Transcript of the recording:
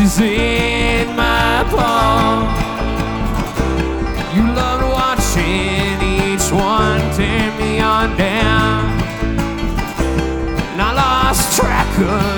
is in my palm. You loved watching each one tear me on down, and I lost track of